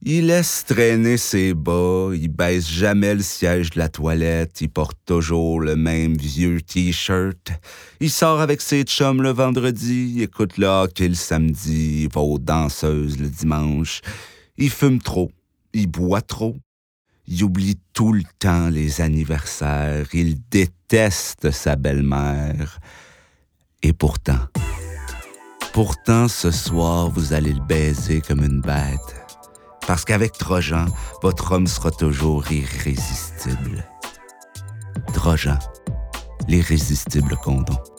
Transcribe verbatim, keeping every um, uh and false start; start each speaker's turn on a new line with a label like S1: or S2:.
S1: Il laisse traîner ses bas, il baisse jamais le siège de la toilette, il porte toujours le même vieux T-shirt. Il sort avec ses chums le vendredi, il écoute le hockey le samedi, il va aux danseuses le dimanche. Il fume trop, il boit trop. Il oublie tout le temps les anniversaires, il déteste sa belle-mère. Et pourtant, pourtant ce soir, vous allez le baiser comme une bête. Parce qu'avec Trojan, votre homme sera toujours irrésistible. Trojan, l'irrésistible condom.